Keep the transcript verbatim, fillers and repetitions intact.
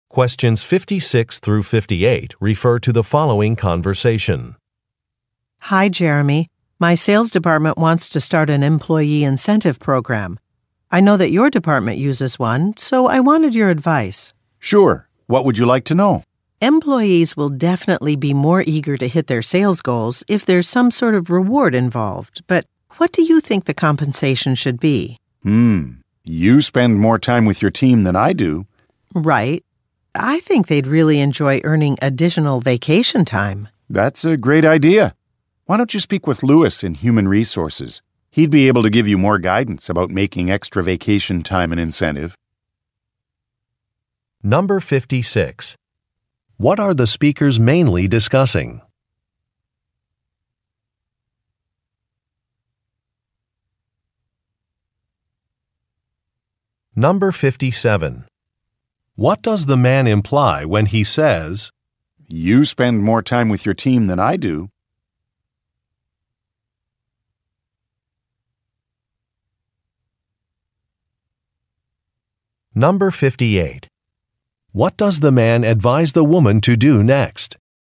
Questions fifty-six through fifty-eight refer to the following conversation. Hi, Jeremy. My sales department wants to start an employee incentive program. I know that your department uses one, so I wanted your advice. Sure. What would you like to know? Employees will definitely be more eager to hit their sales goals if there's some sort of reward involved, but what do you think the compensation should be? Hmm. You spend more time with your team than I do. Right. I think they'd really enjoy earning additional vacation time. That's a great idea. Why don't you speak with Lewis in Human Resources? He'd be able to give you more guidance about making extra vacation time an incentive. Number fifty-six. What are the speakers mainly discussing? Number fifty-seven. What does the man imply when he says, You spend more time with your team than I do? Number fifty-eight. What does the man advise the woman to do next?